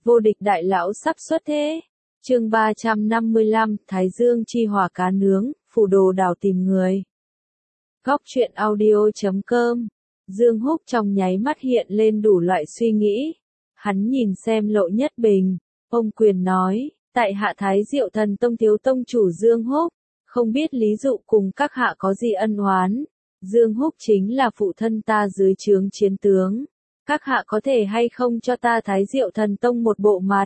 vô địch đại lão sắp xuất thế. Chương 355, Thái Dương chi hỏa cá nướng, phủ đồ đảo tìm người. Góc truyện audio.com. Dương Húc trong nháy mắt hiện lên đủ loại suy nghĩ. Hắn nhìn xem Lộ Nhất Bình, ông quyền nói, tại hạ Thái Diệu Thần Tông thiếu tông chủ Dương Húc, không biết Lý Dụ cùng các hạ có gì ân oán. Dương Húc chính là phụ thân ta dưới trướng chiến tướng. Các hạ có thể hay không cho ta Thái Diệu Thần Tông một bộ mặt?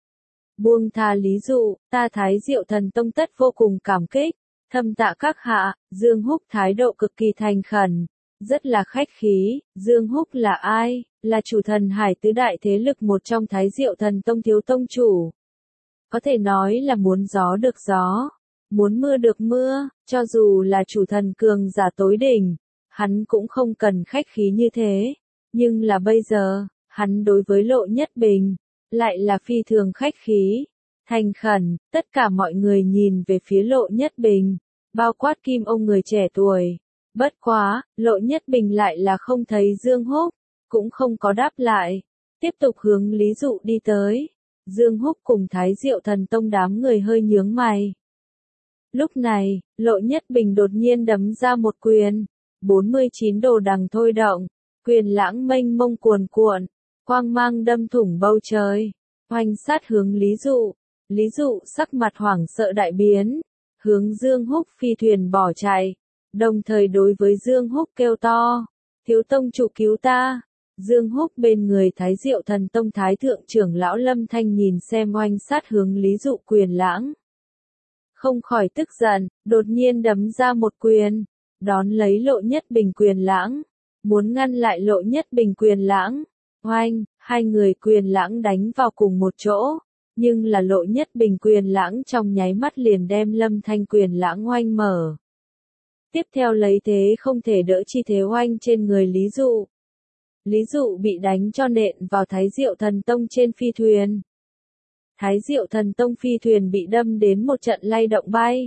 Buông tha Lý Dụ, ta Thái Diệu Thần Tông tất vô cùng cảm kích, thâm tạ các hạ. Dương Húc thái độ cực kỳ thành khẩn, rất là khách khí. Dương Húc là ai? Là chủ thần hải tứ đại thế lực một trong Thái Diệu Thần Tông thiếu tông chủ. Có thể nói là muốn gió được gió, muốn mưa được mưa, cho dù là chủ thần cường giả tối đỉnh, hắn cũng không cần khách khí như thế. Nhưng là bây giờ, hắn đối với Lộ Nhất Bình, lại là phi thường khách khí, thành khẩn. Tất cả mọi người nhìn về phía Lộ Nhất Bình, bao quát Kim ông người trẻ tuổi. Bất quá, Lộ Nhất Bình lại là không thấy Dương Húc, cũng không có đáp lại, tiếp tục hướng Lý Dụ đi tới. Dương Húc cùng Thái Diệu Thần Tông đám người hơi nhướng mày. Lúc này, Lộ Nhất Bình đột nhiên đấm ra một quyền, 49 đồ đằng thôi động, quyền lãng mênh mông cuồn cuộn, quang mang đâm thủng bầu trời, oanh sát hướng Lý Dụ. Lý Dụ sắc mặt hoảng sợ đại biến, hướng Dương Húc phi thuyền bỏ chạy, đồng thời đối với Dương Húc kêu to, thiếu tông chủ cứu ta. Dương Húc bên người Thái Diệu Thần Tông Thái Thượng trưởng lão Lâm Thanh nhìn xem oanh sát hướng Lý Dụ quyền lãng, không khỏi tức giận, đột nhiên đấm ra một quyền, đón lấy Lộ Nhất Bình quyền lãng, muốn ngăn lại Lộ Nhất Bình quyền lãng. Oanh, hai người quyền lãng đánh vào cùng một chỗ, nhưng là Lộ Nhất Bình quyền lãng trong nháy mắt liền đem Lâm Thanh quyền lãng oanh mở. Tiếp theo lấy thế không thể đỡ chi thế oanh trên người Lý Dụ. Lý Dụ bị đánh cho nện vào Thái Diệu Thần Tông trên phi thuyền. Thái Diệu Thần Tông phi thuyền bị đâm đến một trận lay động bay.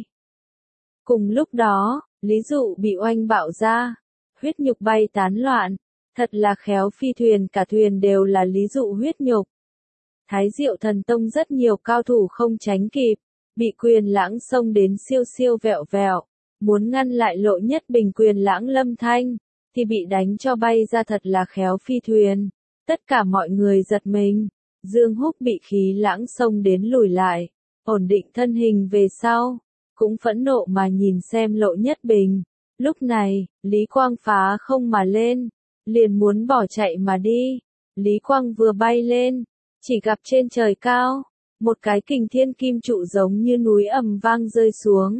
Cùng lúc đó, Lý Dụ bị oanh bạo ra, huyết nhục bay tán loạn, thật là khéo, phi thuyền cả thuyền đều là Lý Dụ huyết nhục. Thái Diệu Thần Tông rất nhiều cao thủ không tránh kịp, bị quyền lãng xông đến siêu siêu vẹo vẹo, muốn ngăn lại Lộ Nhất Bình quyền lãng Lâm Thanh, thì bị đánh cho bay ra, thật là khéo phi thuyền. Tất cả mọi người giật mình, Dương Húc bị khí lãng xông đến lùi lại, ổn định thân hình về sau, cũng phẫn nộ mà nhìn xem Lộ Nhất Bình. Lúc này, Lý Quang phá không mà lên, liền muốn bỏ chạy mà đi. Lý Quang vừa bay lên, chỉ gặp trên trời cao, một cái kình thiên kim trụ giống như núi ầm vang rơi xuống.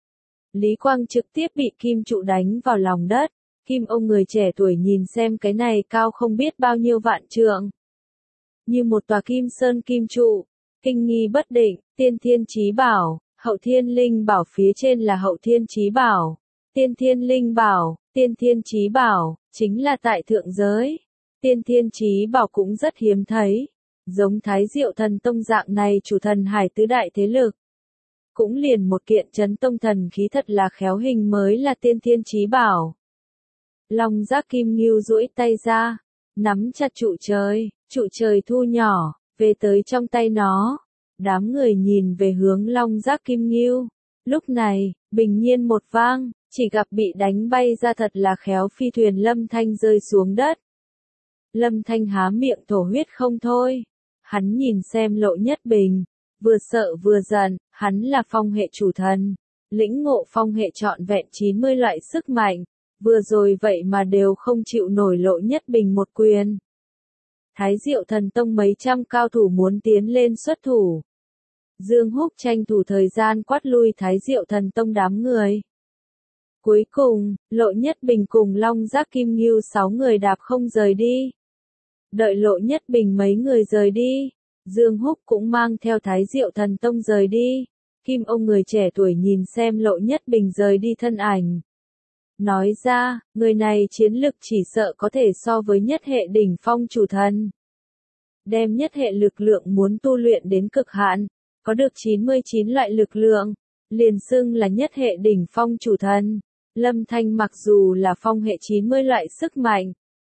Lý Quang trực tiếp bị kim trụ đánh vào lòng đất. Kim ông người trẻ tuổi nhìn xem cái này cao không biết bao nhiêu vạn trượng, như một tòa kim sơn kim trụ, kinh nghi bất định. Tiên Thiên Chí Bảo, Hậu Thiên Linh Bảo, phía trên là Hậu Thiên Chí Bảo, Tiên Thiên Linh Bảo. Tiên Thiên Chí Bảo chính là tại thượng giới. Tiên Thiên Chí Bảo cũng rất hiếm thấy, giống Thái Diệu Thần Tông dạng này chủ thần hải tứ đại thế lực, cũng liền một kiện chấn tông thần khí thật là khéo hình mới là Tiên Thiên Chí Bảo. Long Giác Kim Ngưu duỗi tay ra, nắm chặt trụ trời thu nhỏ, về tới trong tay nó. Đám người nhìn về hướng Long Giác Kim Ngưu. Lúc này, bình nhiên một vang, chỉ gặp bị đánh bay ra thật là khéo phi thuyền Lâm Thanh rơi xuống đất. Lâm Thanh há miệng thổ huyết không thôi. Hắn nhìn xem Lộ Nhất Bình, vừa sợ vừa giận. Hắn là phong hệ chủ thần, lĩnh ngộ phong hệ trọn vẹn 90 loại sức mạnh, vừa rồi vậy mà đều không chịu nổi Lộ Nhất Bình một quyền. Thái Diệu Thần Tông mấy trăm cao thủ muốn tiến lên xuất thủ. Dương Húc tranh thủ thời gian quát lui Thái Diệu Thần Tông đám người. Cuối cùng, Lộ Nhất Bình cùng Long Giác Kim Ngưu 6 người đạp không rời đi. Đợi Lộ Nhất Bình mấy người rời đi, Dương Húc cũng mang theo Thái Diệu Thần Tông rời đi. Kim ông người trẻ tuổi nhìn xem Lộ Nhất Bình rời đi thân ảnh, nói ra, người này chiến lực chỉ sợ có thể so với nhất hệ đỉnh phong chủ thần. Đem nhất hệ lực lượng muốn tu luyện đến cực hạn, có được 99 loại lực lượng, liền xưng là nhất hệ đỉnh phong chủ thần. Lâm Thanh mặc dù là phong hệ 90 loại sức mạnh,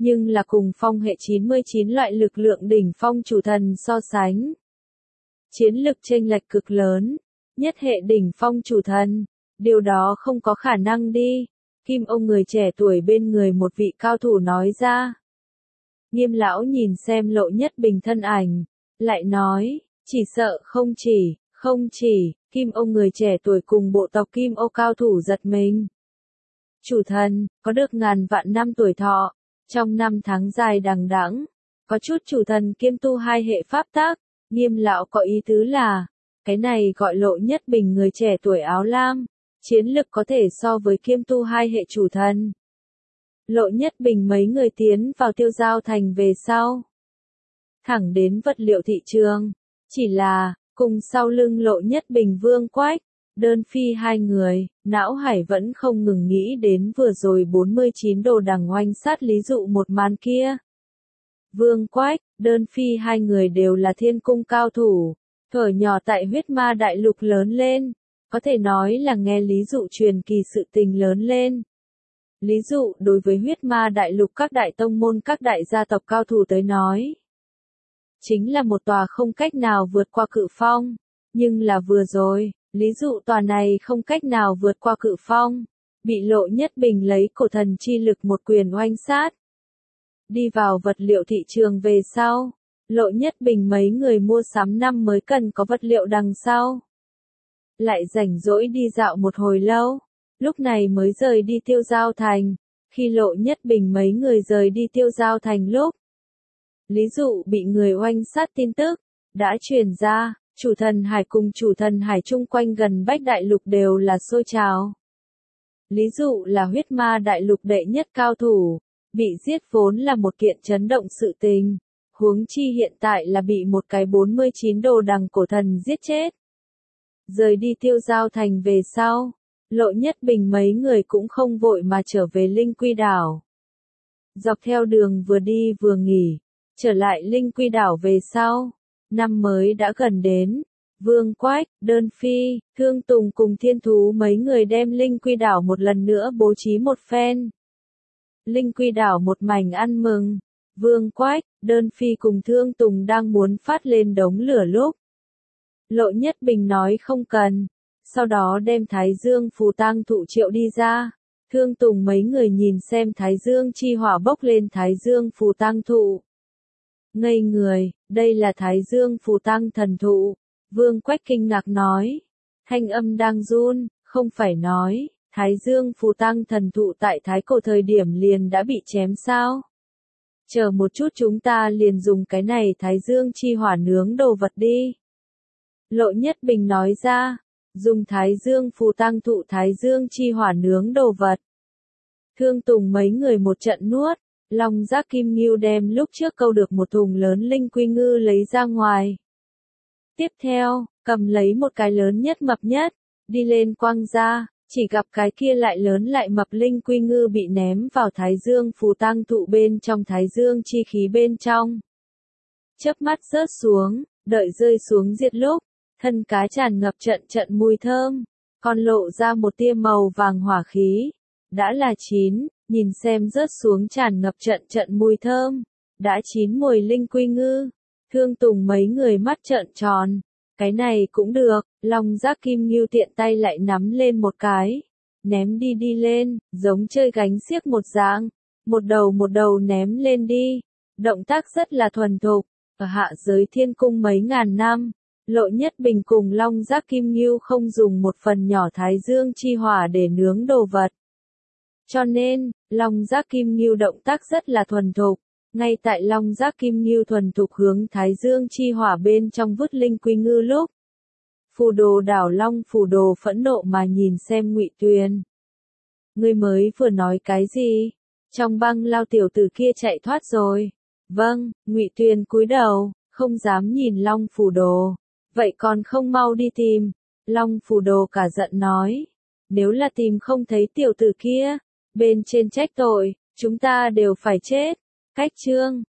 nhưng là cùng phong hệ 99 loại lực lượng đỉnh phong chủ thần so sánh. Chiến lực chênh lệch cực lớn, nhất hệ đỉnh phong chủ thần, điều đó không có khả năng đi. Kim ông người trẻ tuổi bên người một vị cao thủ nói ra. Nghiêm lão nhìn xem Lộ Nhất Bình thân ảnh, lại nói, chỉ sợ không chỉ, Kim ông người trẻ tuổi cùng bộ tộc Kim Ô cao thủ giật mình. Chủ thần, có được ngàn vạn năm tuổi thọ, trong năm tháng dài đằng đẵng, có chút chủ thần kiêm tu hai hệ pháp tác, Nghiêm lão có ý tứ là, cái này gọi Lộ Nhất Bình người trẻ tuổi áo lam, chiến lực có thể so với kiêm tu hai hệ chủ thần. Lộ Nhất Bình mấy người tiến vào Tiêu Giao Thành về sau, thẳng đến vật liệu thị trường, chỉ là, cùng sau lưng Lộ Nhất Bình Vương Quách, Đơn Phi hai người, não hải vẫn không ngừng nghĩ đến vừa rồi 49 đồ đằng oanh sát Lý Dụ một màn kia. Vương Quách, Đơn Phi hai người đều là thiên cung cao thủ, thuở nhỏ tại huyết ma đại lục lớn lên, có thể nói là nghe Lý Dụ truyền kỳ sự tình lớn lên. Lý Dụ đối với huyết ma đại lục các đại tông môn các đại gia tộc cao thủ tới nói, chính là một tòa không cách nào vượt qua cự phong, nhưng là vừa rồi, Lý Dụ tòa này không cách nào vượt qua cự phong, bị Lộ Nhất Bình lấy cổ thần chi lực một quyền oanh sát. Đi vào vật liệu thị trường về sau, Lộ Nhất Bình mấy người mua sắm năm mới cần có vật liệu đằng sau. Lại rảnh rỗi đi dạo một hồi lâu, lúc này mới rời đi Tiêu Giao Thành. Khi Lộ Nhất Bình mấy người rời đi Tiêu Giao Thành lúc Lý Dụ bị người oanh sát tin tức đã truyền ra, chủ thần hải cùng chủ thần hải chung quanh gần Bách Đại Lục đều là sôi trào. Lý Dụ là huyết ma đại lục đệ nhất cao thủ, bị giết vốn là một kiện chấn động sự tình, huống chi hiện tại là bị một cái 49 đồ đằng cổ thần giết chết. Rời đi Tiêu Giao Thành về sau, Lộ Nhất Bình mấy người cũng không vội mà trở về Linh Quy Đảo. Dọc theo đường vừa đi vừa nghỉ, trở lại Linh Quy Đảo về sau, năm mới đã gần đến, Vương Quách, Đơn Phi, Thương Tùng cùng Thiên Thú mấy người đem Linh Quy Đảo một lần nữa bố trí một phen. Linh Quy Đảo một mảnh ăn mừng, Vương Quách, Đơn Phi cùng Thương Tùng đang muốn phát lên đống lửa lúc. Lộ Nhất Bình nói không cần, sau đó đem Thái Dương phù tang thụ triệu đi ra. Thương Tùng mấy người nhìn xem Thái Dương chi hỏa bốc lên Thái Dương phù tang thụ. Ngây người, đây là Thái Dương phù tang thần thụ. Vương Quách kinh ngạc nói. Thanh âm đang run, không phải nói, Thái Dương phù tang thần thụ tại Thái Cổ thời điểm liền đã bị chém sao? Chờ một chút chúng ta liền dùng cái này Thái Dương chi hỏa nướng đồ vật đi. Lộ Nhất Bình nói ra, dùng Thái Dương phù tang thụ Thái Dương chi hỏa nướng đồ vật. Thương Tùng mấy người một trận nuốt, Long Giác Kim Ngưu đem lúc trước câu được một thùng lớn linh quy ngư lấy ra ngoài. Tiếp theo, cầm lấy một cái lớn nhất mập nhất, đi lên quăng ra, chỉ gặp cái kia lại lớn lại mập linh quy ngư bị ném vào Thái Dương phù tang thụ bên trong Thái Dương chi khí bên trong. Chớp mắt rớt xuống, đợi rơi xuống diệt lúc, thân cá tràn ngập trận trận mùi thơm, còn lộ ra một tia màu vàng hỏa khí. Đã là chín, nhìn xem rớt xuống tràn ngập trận trận mùi thơm, đã chín mùi linh quy ngư. Thương Tùng mấy người mắt trợn tròn, cái này cũng được, Long Giác Kim Ngưu tiện tay lại nắm lên một cái, ném đi lên, giống chơi gánh xiếc một dạng, một đầu ném lên đi, động tác rất là thuần thục, ở hạ giới thiên cung mấy ngàn năm, Lộ Nhất Bình cùng Long Giác Kim Ngưu không dùng một phần nhỏ Thái Dương chi hỏa để nướng đồ vật. Cho nên, Long Giác Kim Ngưu động tác rất là thuần thục. Ngay tại Long Giác Kim Ngưu thuần thục hướng Thái Dương chi hỏa bên trong vứt linh quy ngư lúc. Phù Đồ đảo Long Phù Đồ phẫn nộ mà nhìn xem Ngụy Tuyền. Ngươi mới vừa nói cái gì? Trong băng lao tiểu tử kia chạy thoát rồi. Vâng, Ngụy Tuyền cúi đầu, không dám nhìn Long Phù Đồ. Vậy còn không mau đi tìm. Long Phù Đồ cả giận nói. Nếu là tìm không thấy tiểu tử kia, bên trên trách tội, chúng ta đều phải chết. Cách chương